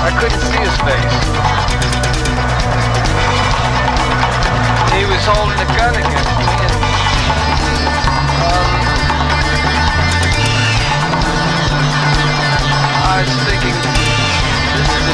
I couldn't see his face. He was holding a gun against me.